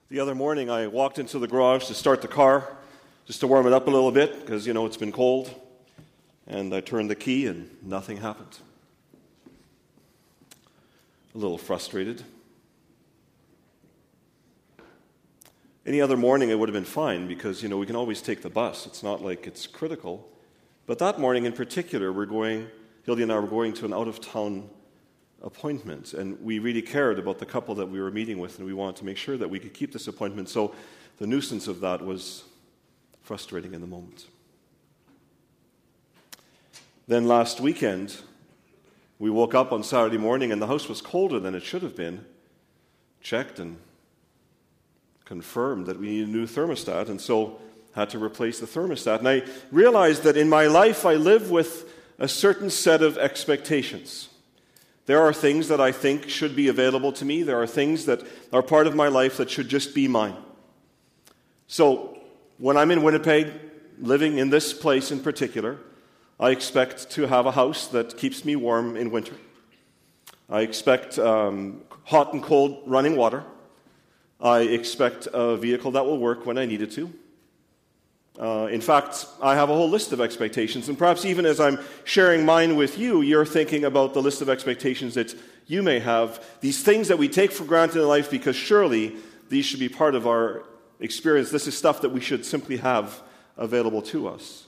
The other morning, I walked into the garage to start the car, just to warm it up a little bit, because, it's been cold. And I turned the key, and nothing happened. A little frustrated. Any other morning, it would have been fine, because, we can always take the bus. It's not like it's critical. But that morning in particular, Hildy and I were going to an out-of-town appointment, and we really cared about the couple that we were meeting with, and we wanted to make sure that we could keep this appointment. So the nuisance of that was frustrating in the moment. Then last weekend, we woke up on Saturday morning, and the house was colder than it should have been. Checked and confirmed that we need a new thermostat, and so had to replace the thermostat. And I realized that in my life I live with a certain set of expectations. There are things that I think should be available to me. There are things that are part of my life that should just be mine. So when I'm in Winnipeg, living in this place in particular, I expect to have a house that keeps me warm in winter. I expect hot and cold running water. I expect a vehicle that will work when I need it to. In fact, I have a whole list of expectations, and perhaps even as I'm sharing mine with you, you're thinking about the list of expectations that you may have, these things that we take for granted in life because surely these should be part of our experience. This is stuff that we should simply have available to us.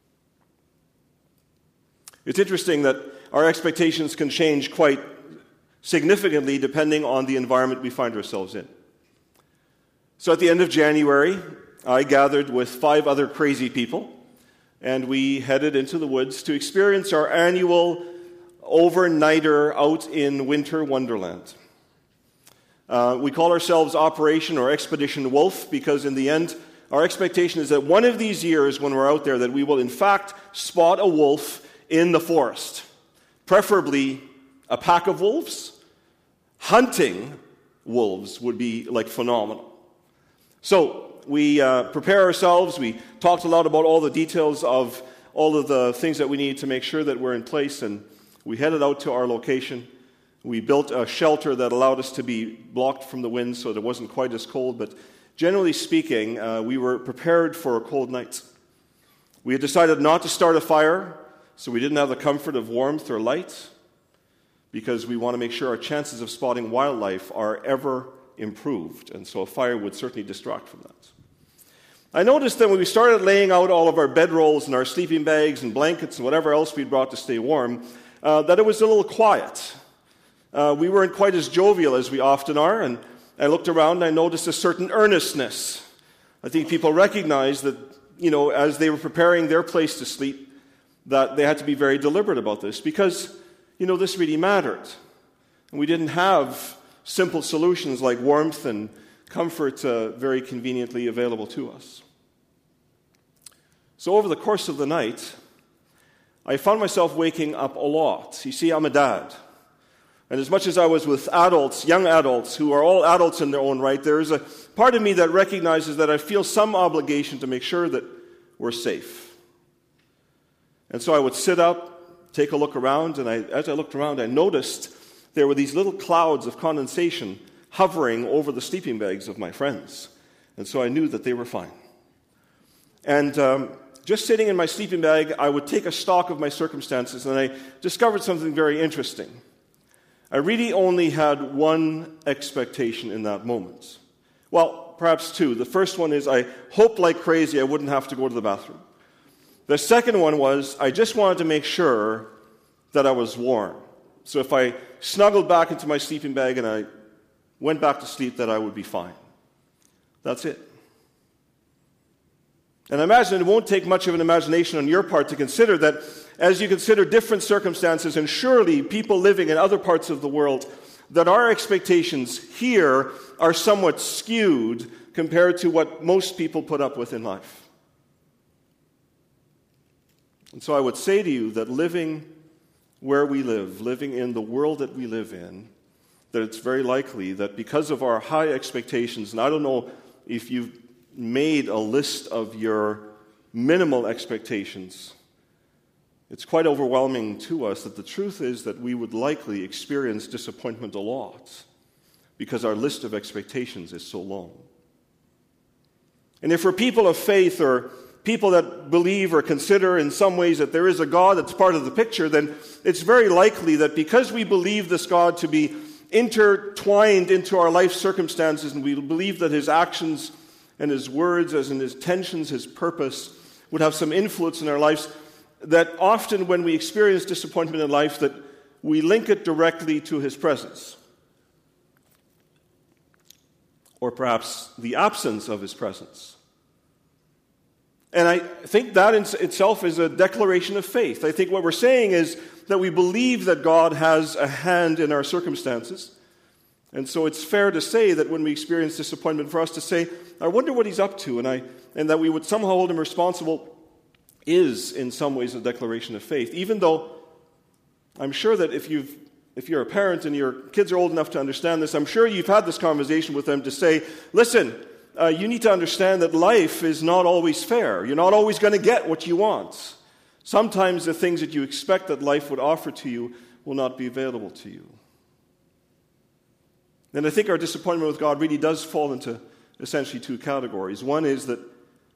It's interesting that our expectations can change quite significantly depending on the environment we find ourselves in. So at the end of January, I gathered with 5 other crazy people, and we headed into the woods to experience our annual overnighter out in winter wonderland. We call ourselves Operation or Expedition Wolf because in the end, our expectation is that one of these years when we're out there that we will in fact spot a wolf in the forest, preferably a pack of wolves. Hunting wolves would be phenomenal. So we prepare ourselves. We talked a lot about all the details of all of the things that we need to make sure that we're in place, and we headed out to our location. We built a shelter that allowed us to be blocked from the wind so that it wasn't quite as cold, but generally speaking, we were prepared for cold nights. We had decided not to start a fire, so we didn't have the comfort of warmth or light, because we want to make sure our chances of spotting wildlife are ever improved, and so a fire would certainly distract from that. I noticed that when we started laying out all of our bedrolls and our sleeping bags and blankets and whatever else we'd brought to stay warm, that it was a little quiet. We weren't quite as jovial as we often are, and I looked around and I noticed a certain earnestness. I think people recognized that, as they were preparing their place to sleep, that they had to be very deliberate about this because, this really mattered. And we didn't have simple solutions like warmth and comfort very conveniently available to us. So over the course of the night, I found myself waking up a lot. You see, I'm a dad. And as much as I was with adults, young adults, who are all adults in their own right, there is a part of me that recognizes that I feel some obligation to make sure that we're safe. And so I would sit up, take a look around, and as I looked around, I noticed there were these little clouds of condensation hovering over the sleeping bags of my friends. And so I knew that they were fine. And just sitting in my sleeping bag, I would take a stock of my circumstances, and I discovered something very interesting. I really only had one expectation in that moment. Well, perhaps 2. The first one is I hoped like crazy I wouldn't have to go to the bathroom. The second one was I just wanted to make sure that I was warm. So if I snuggled back into my sleeping bag and I went back to sleep, that I would be fine. That's it. And I imagine it won't take much of an imagination on your part to consider that as you consider different circumstances, and surely people living in other parts of the world, that our expectations here are somewhat skewed compared to what most people put up with in life. And so I would say to you that living where we live, living in the world that we live in, that it's very likely that because of our high expectations, and I don't know if you've made a list of your minimal expectations, it's quite overwhelming to us that the truth is that we would likely experience disappointment a lot because our list of expectations is so long. And if we're people of faith or people that believe or consider in some ways that there is a God that's part of the picture, then it's very likely that because we believe this God to be intertwined into our life circumstances, and we believe that his actions and his words, as in his intentions, his purpose, would have some influence in our lives, that often when we experience disappointment in life, that we link it directly to his presence. Or perhaps the absence of his presence. And I think that in itself is a declaration of faith. I think what we're saying is that we believe that God has a hand in our circumstances. And so it's fair to say that when we experience disappointment, for us to say, I wonder what he's up to, and that we would somehow hold him responsible is in some ways a declaration of faith. Even though I'm sure that if you're a parent and your kids are old enough to understand this, I'm sure you've had this conversation with them to say, listen, you need to understand that life is not always fair. You're not always going to get what you want. Sometimes the things that you expect that life would offer to you will not be available to you. And I think our disappointment with God really does fall into essentially two categories. One is that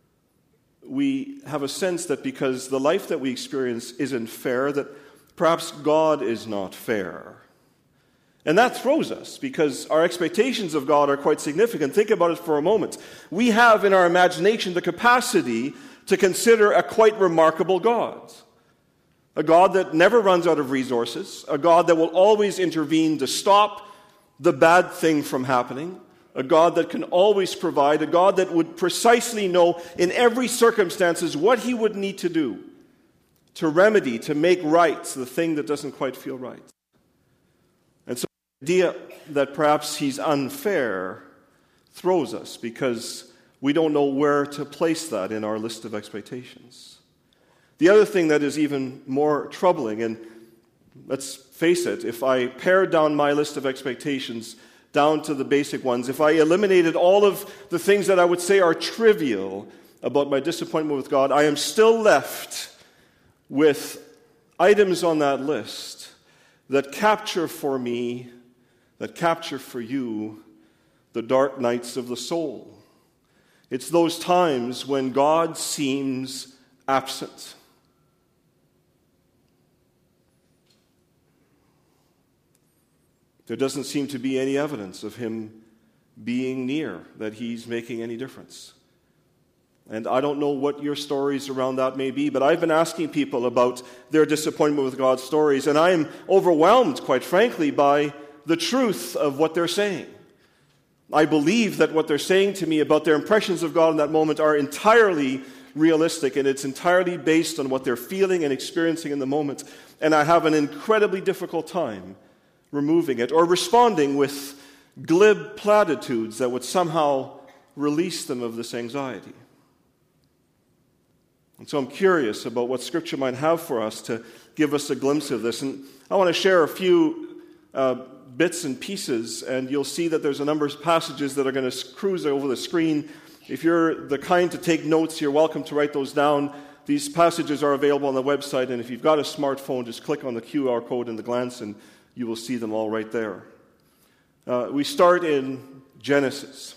we have a sense that because the life that we experience isn't fair, that perhaps God is not fair. And that throws us because our expectations of God are quite significant. Think about it for a moment. We have in our imagination the capacity to consider a quite remarkable God. A God that never runs out of resources. A God that will always intervene to stop the bad thing from happening. A God that can always provide. A God that would precisely know in every circumstances what he would need to do to remedy, to make right the thing that doesn't quite feel right. And so the idea that perhaps he's unfair throws us because we don't know where to place that in our list of expectations. The other thing that is even more troubling, and let's face it, if I pared down my list of expectations down to the basic ones, if I eliminated all of the things that I would say are trivial about my disappointment with God, I am still left with items on that list that capture for me, that capture for you, the dark nights of the soul. It's those times when God seems absent. There doesn't seem to be any evidence of him being near, that he's making any difference. And I don't know what your stories around that may be, but I've been asking people about their disappointment with God's stories, and I am overwhelmed, quite frankly, by the truth of what they're saying. I believe that what they're saying to me about their impressions of God in that moment are entirely realistic, and it's entirely based on what they're feeling and experiencing in the moment. And I have an incredibly difficult time removing it or responding with glib platitudes that would somehow release them of this anxiety. And so I'm curious about what Scripture might have for us to give us a glimpse of this. And I want to share a few bits and pieces, and you'll see that there's a number of passages that are going to cruise over the screen. If you're the kind to take notes, you're welcome to write those down. These passages are available on the website, and if you've got a smartphone, just click on the QR code in the glance, and you will see them all right there. We start in Genesis.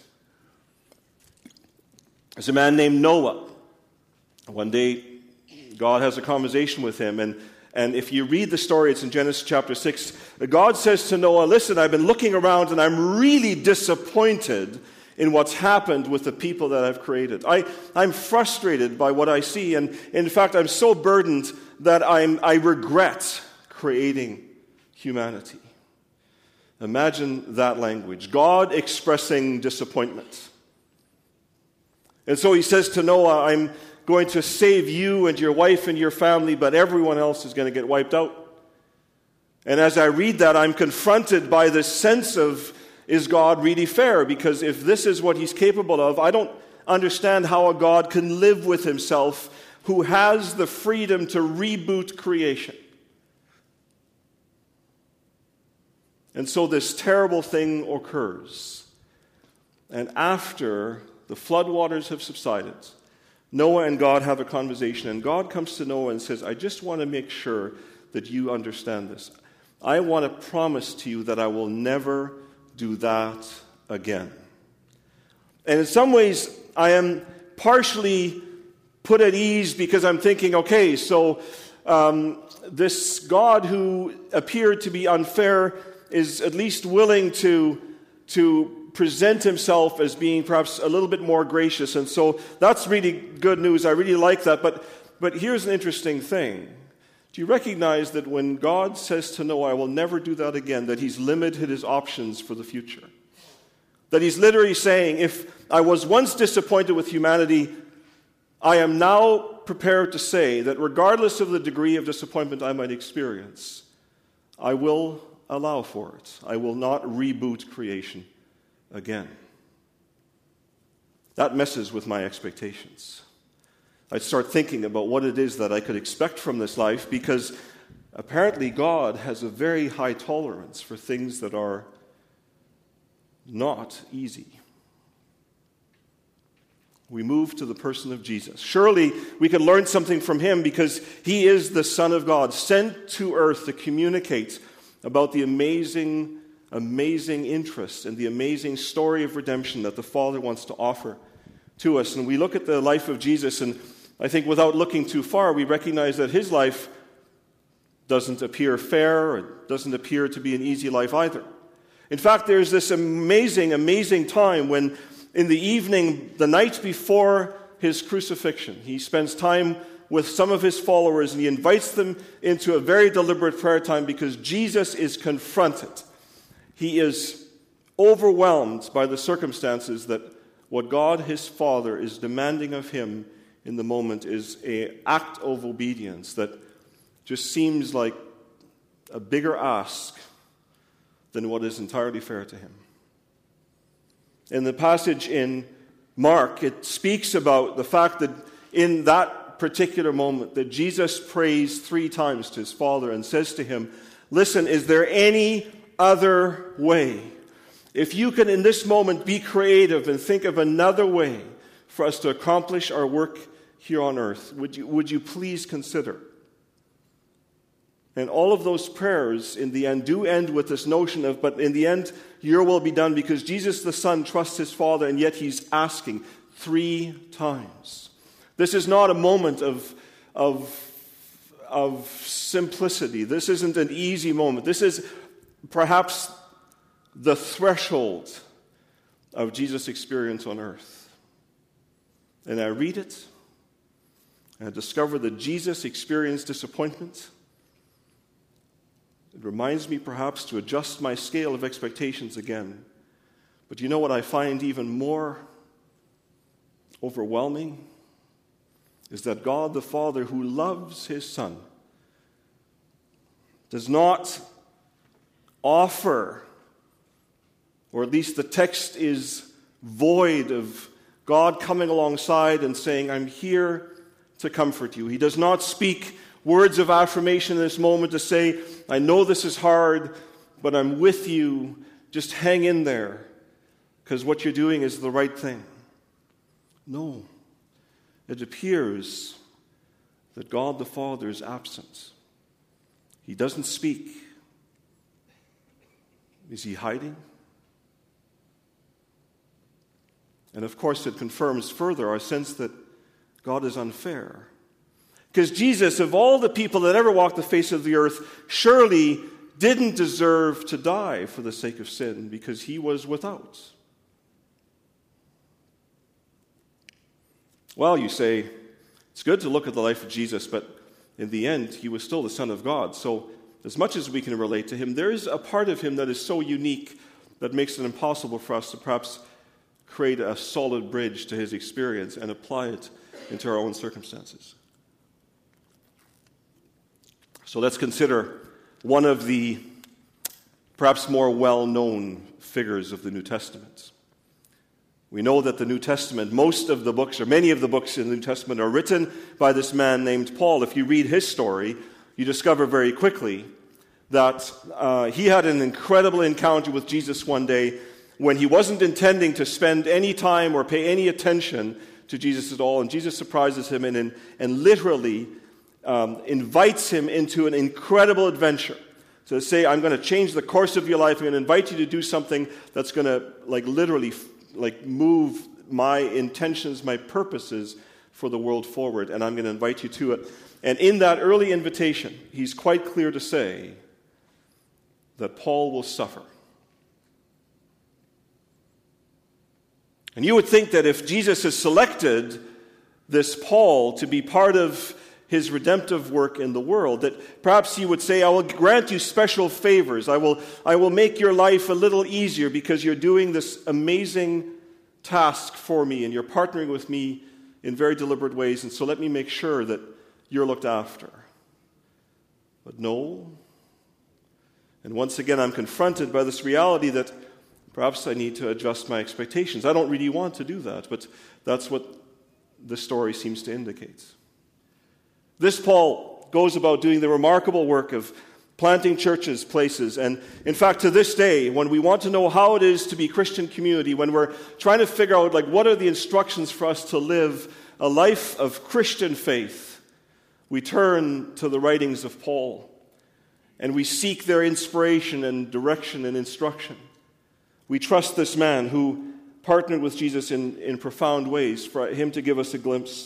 There's a man named Noah. One day, God has a conversation with him, and if you read the story, it's in Genesis chapter 6. God says to Noah, listen, I've been looking around, and I'm really disappointed in what's happened with the people that I've created. I'm frustrated by what I see, and in fact, I'm so burdened that I regret creating humanity. Imagine that language. God expressing disappointment. And so he says to Noah, I'm going to save you and your wife and your family, but everyone else is going to get wiped out. And as I read that, I'm confronted by this sense of, is God really fair? Because if this is what he's capable of, I don't understand how a God can live with himself who has the freedom to reboot creation. And so this terrible thing occurs. And after the floodwaters have subsided, Noah and God have a conversation, and God comes to Noah and says, I just want to make sure that you understand this. I want to promise to you that I will never do that again. And in some ways, I am partially put at ease because I'm thinking, okay, so this God who appeared to be unfair is at least willing to present himself as being perhaps a little bit more gracious. And so that's really good news. I really like that. But here's an interesting thing. Do you recognize that when God says to Noah, I will never do that again, that he's limited his options for the future? That he's literally saying, if I was once disappointed with humanity, I am now prepared to say that regardless of the degree of disappointment I might experience, I will allow for it. I will not reboot creation again. That messes with my expectations. I start thinking about what it is that I could expect from this life, because apparently God has a very high tolerance for things that are not easy. We move to the person of Jesus. Surely we can learn something from him, because he is the Son of God, sent to earth to communicate about the amazing interest and the amazing story of redemption that the Father wants to offer to us. And we look at the life of Jesus, and I think without looking too far, we recognize that his life doesn't appear fair, or doesn't appear to be an easy life either. In fact, there's this amazing time when in the evening, the night before his crucifixion, he spends time with some of his followers, and he invites them into a very deliberate prayer time, because Jesus is confronted. He is overwhelmed by the circumstances that what God, his Father, is demanding of him in the moment is an act of obedience that just seems like a bigger ask than what is entirely fair to him. In the passage in Mark, it speaks about the fact that in that particular moment that Jesus prays 3 times to his Father and says to him, listen, is there any other way? If you can in this moment be creative and think of another way for us to accomplish our work here on earth, would you please consider? And all of those prayers in the end do end with this notion of, but in the end, your will be done, because Jesus the Son trusts his Father, and yet he's asking 3 times. This is not a moment of simplicity. This isn't an easy moment. This is perhaps the threshold of Jesus' experience on earth. And I read it, and I discover that Jesus experienced disappointment. It reminds me perhaps to adjust my scale of expectations again. But you know what I find even more overwhelming? Is that God the Father, who loves his Son, does not offer, or at least the text is void of God coming alongside and saying, I'm here to comfort you. He does not speak words of affirmation in this moment to say, I know this is hard, but I'm with you. Just hang in there, because what you're doing is the right thing. No. It appears that God the Father is absent. He doesn't speak. Is he hiding? And of course, it confirms further our sense that God is unfair. Because Jesus, of all the people that ever walked the face of the earth, surely didn't deserve to die for the sake of sin, because he was without. Well, you say, it's good to look at the life of Jesus, but in the end, he was still the Son of God. So as much as we can relate to him, there is a part of him that is so unique that makes it impossible for us to perhaps create a solid bridge to his experience and apply it into our own circumstances. So let's consider one of the perhaps more well-known figures of the New Testament. We know that the New Testament, most of the books, or many of the books in the New Testament, are written by this man named Paul. If you read his story, you discover very quickly that he had an incredible encounter with Jesus one day when he wasn't intending to spend any time or pay any attention to Jesus at all. And Jesus surprises him and literally invites him into an incredible adventure. So to say, I'm going to change the course of your life. I'm going to invite you to do something that's going to literally move my intentions, my purposes for the world forward, and I'm going to invite you to it. And in that early invitation, he's quite clear to say that Paul will suffer. And you would think that if Jesus has selected this Paul to be part of his redemptive work in the world, that perhaps he would say, I will grant you special favors. I will make your life a little easier because you're doing this amazing task for me and you're partnering with me in very deliberate ways, and so let me make sure that you're looked after. But no. And once again, I'm confronted by this reality that perhaps I need to adjust my expectations. I don't really want to do that, but that's what the story seems to indicate. This Paul goes about doing the remarkable work of planting churches, places, and in fact to this day, when we want to know how it is to be Christian community, when we're trying to figure out what are the instructions for us to live a life of Christian faith, we turn to the writings of Paul and we seek their inspiration and direction and instruction. We trust this man who partnered with Jesus in profound ways for him to give us a glimpse.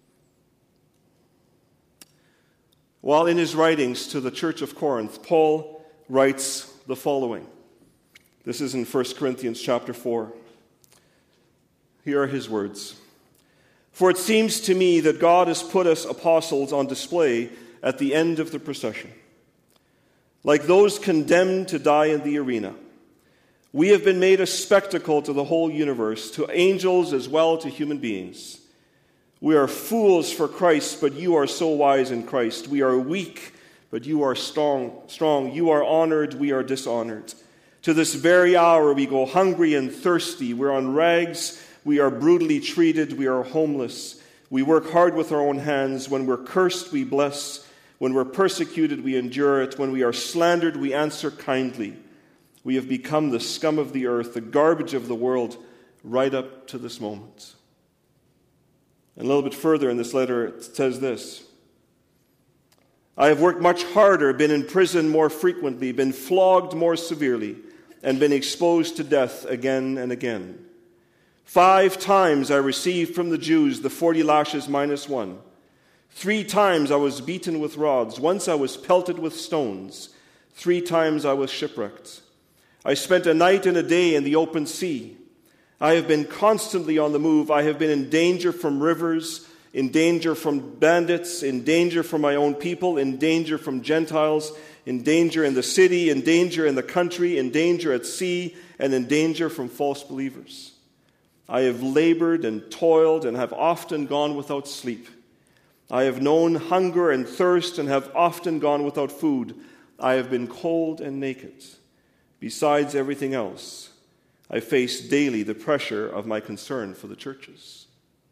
While in his writings to the church of Corinth, Paul writes the following. This is in 1 Corinthians chapter 4. Here are his words. For it seems to me that God has put us apostles on display at the end of the procession. Like those condemned to die in the arena, we have been made a spectacle to the whole universe, to angels as well as to human beings. We are fools for Christ, but you are so wise in Christ. We are weak, but you are strong. You are honored, we are dishonored. To this very hour we go hungry and thirsty. We're on rags, we are brutally treated, we are homeless. We work hard with our own hands. When we're cursed, we bless. When we're persecuted, we endure it. When we are slandered, we answer kindly. We have become the scum of the earth, the garbage of the world, right up to this moment. And a little bit further in this letter, it says this. I have worked much harder, been in prison more frequently, been flogged more severely, and been exposed to death again and again. 5 times I received from the Jews the 40 lashes minus 1. 3 times I was beaten with rods. Once I was pelted with stones. 3 times I was shipwrecked. I spent a night and a day in the open sea. I have been constantly on the move. I have been in danger from rivers, in danger from bandits, in danger from my own people, in danger from Gentiles, in danger in the city, in danger in the country, in danger at sea, and in danger from false believers. I have labored and toiled and have often gone without sleep. I have known hunger and thirst and have often gone without food. I have been cold and naked. Besides everything else, I face daily the pressure of my concern for the churches.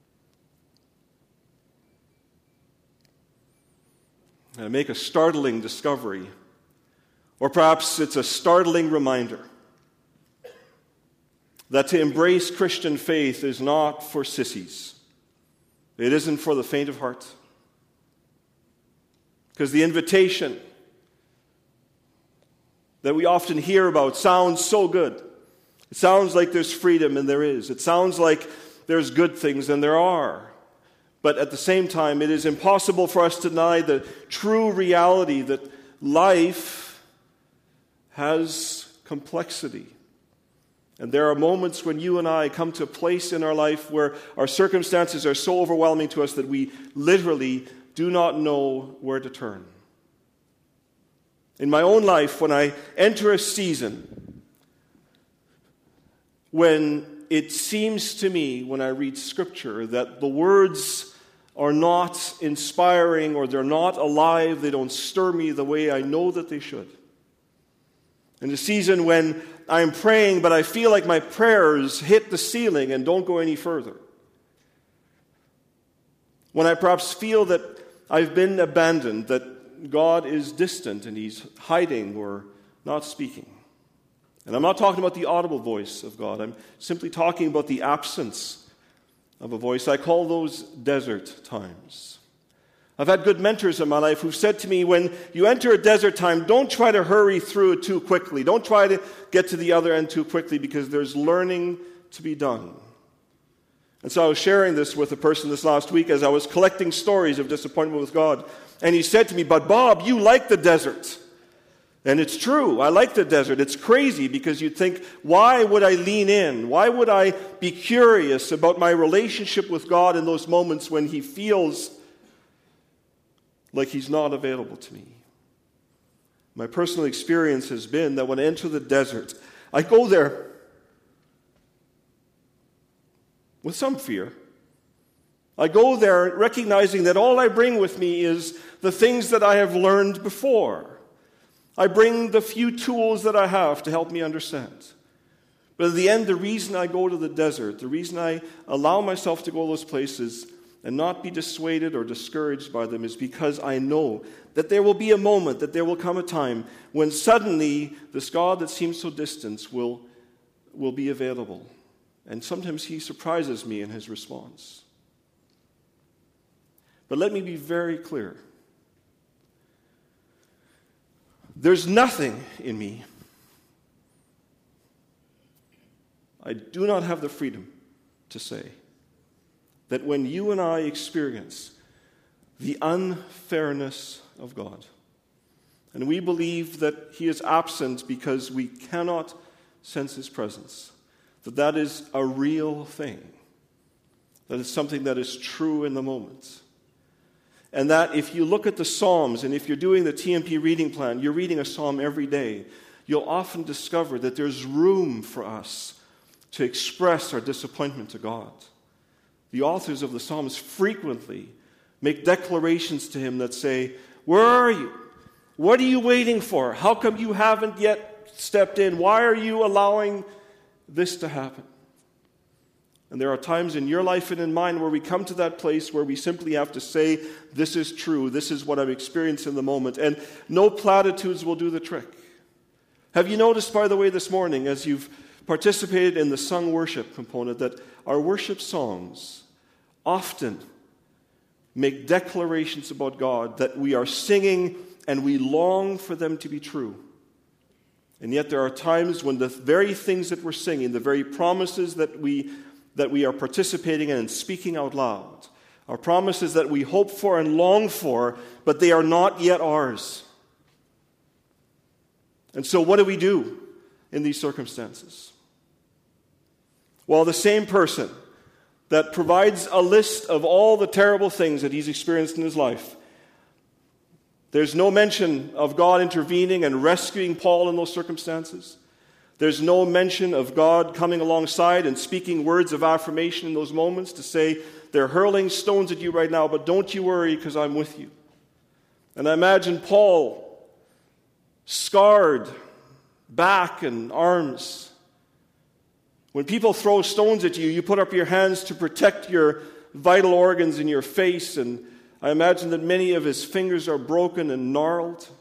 And I make a startling discovery, or perhaps it's a startling reminder, that to embrace Christian faith is not for sissies. It isn't for the faint of heart. Because the invitation that we often hear about sounds so good. It sounds like there's freedom, and there is. It sounds like there's good things, and there are. But at the same time, it is impossible for us to deny the true reality that life has complexity. And there are moments when you and I come to a place in our life where our circumstances are so overwhelming to us that we literally do not know where to turn. In my own life, when I enter a season when it seems to me, when I read Scripture, that the words are not inspiring or they're not alive, they don't stir me the way I know that they should. In a season when I'm praying, but I feel like my prayers hit the ceiling and don't go any further. When I perhaps feel that I've been abandoned, that God is distant and He's hiding or not speaking. And I'm not talking about the audible voice of God. I'm simply talking about the absence of a voice. I call those desert times. I've had good mentors in my life who've said to me, when you enter a desert time, don't try to hurry through it too quickly. Don't try to get to the other end too quickly because there's learning to be done. And so I was sharing this with a person this last week as I was collecting stories of disappointment with God. And he said to me, "But Bob, you like the desert." And it's true, I like the desert. It's crazy because you'd think, why would I lean in? Why would I be curious about my relationship with God in those moments when he feels like he's not available to me? My personal experience has been that when I enter the desert, I go there with some fear. I go there recognizing that all I bring with me is the things that I have learned before. I bring the few tools that I have to help me understand. But at the end, the reason I go to the desert, the reason I allow myself to go to those places and not be dissuaded or discouraged by them is because I know that there will be a moment, that there will come a time when suddenly this God that seems so distant will be available. And sometimes he surprises me in his response. But let me be very clear. There's nothing in me. I do not have the freedom to say that when you and I experience the unfairness of God, and we believe that he is absent because we cannot sense his presence, that is a real thing, that is something that is true in the moment. And that if you look at the Psalms, and if you're doing the TMP reading plan, you're reading a psalm every day, you'll often discover that there's room for us to express our disappointment to God. The authors of the Psalms frequently make declarations to him that say, "Where are you? What are you waiting for? How come you haven't yet stepped in? Why are you allowing this to happen?" And there are times in your life and in mine where we come to that place where we simply have to say, "This is true. This is what I'm experiencing in the moment." And no platitudes will do the trick. Have you noticed, by the way, this morning, as you've participated in the sung worship component, that our worship songs often make declarations about God that we are singing and we long for them to be true? And yet there are times when the very things that we're singing, the very promises that we are participating in and speaking out loud, are promises that we hope for and long for, but they are not yet ours. And so what do we do in these circumstances? Well, the same person that provides a list of all the terrible things that he's experienced in his life, there's no mention of God intervening and rescuing Paul in those circumstances. There's no mention of God coming alongside and speaking words of affirmation in those moments to say, "They're hurling stones at you right now, but don't you worry because I'm with you." And I imagine Paul, scarred back and arms. When people throw stones at you, you put up your hands to protect your vital organs in your face, and I imagine that many of his fingers are broken and gnarled.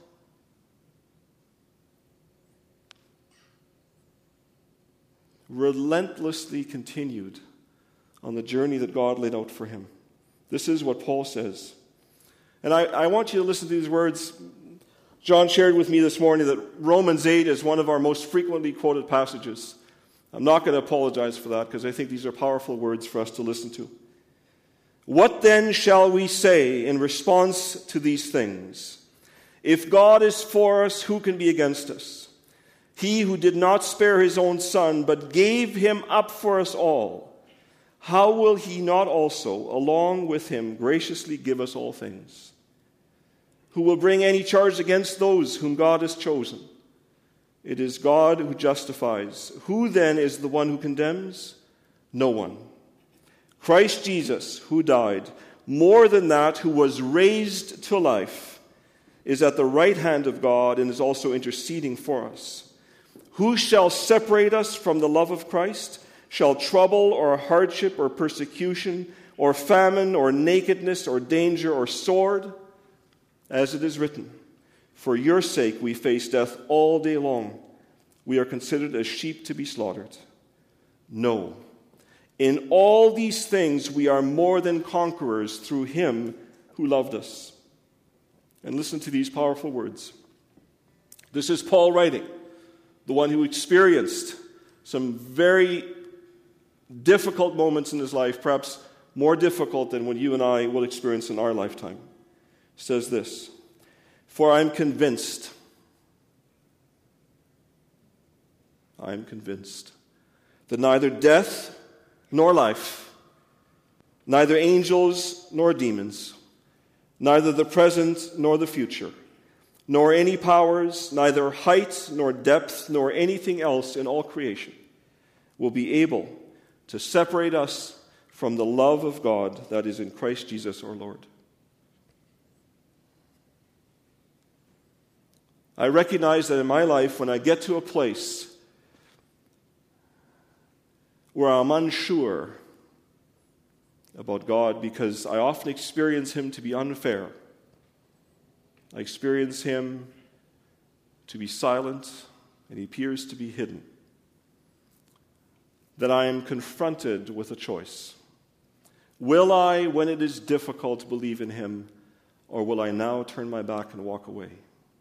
Relentlessly continued on the journey that God laid out for him. This is what Paul says. And I want you to listen to these words. John shared with me this morning that Romans 8 is one of our most frequently quoted passages. I'm not going to apologize for that because I think these are powerful words for us to listen to. "What then shall we say in response to these things? If God is for us, who can be against us? He who did not spare his own son, but gave him up for us all, how will he not also, along with him, graciously give us all things? Who will bring any charge against those whom God has chosen? It is God who justifies. Who then is the one who condemns? No one. Christ Jesus, who died, more than that, who was raised to life, is at the right hand of God and is also interceding for us. Who shall separate us from the love of Christ? Shall trouble or hardship or persecution or famine or nakedness or danger or sword? As it is written, for your sake we face death all day long. We are considered as sheep to be slaughtered. No. In all these things we are more than conquerors through him who loved us." And listen to these powerful words. This is Paul writing, the one who experienced some very difficult moments in his life, perhaps more difficult than what you and I will experience in our lifetime, says this, "For I am convinced that neither death nor life, neither angels nor demons, neither the present nor the future, nor any powers, neither height nor depth, nor anything else in all creation will be able to separate us from the love of God that is in Christ Jesus our Lord." I recognize that in my life, when I get to a place where I'm unsure about God, because I often experience him to be unfair, I experience him to be silent, and he appears to be hidden, that I am confronted with a choice. Will I, when it is difficult, believe in him, or will I now turn my back and walk away?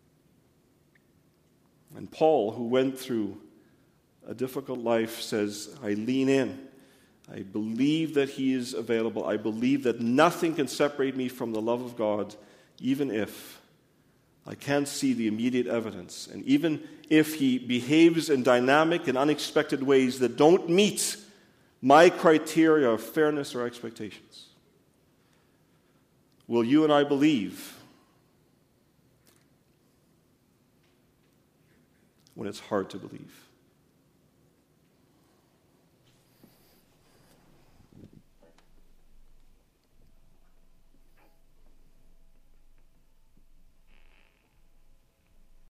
And Paul, who went through a difficult life, says, I lean in. I believe that he is available. I believe that nothing can separate me from the love of God, even if I can't see the immediate evidence. And even if he behaves in dynamic and unexpected ways that don't meet my criteria of fairness or expectations. Will you and I believe when it's hard to believe?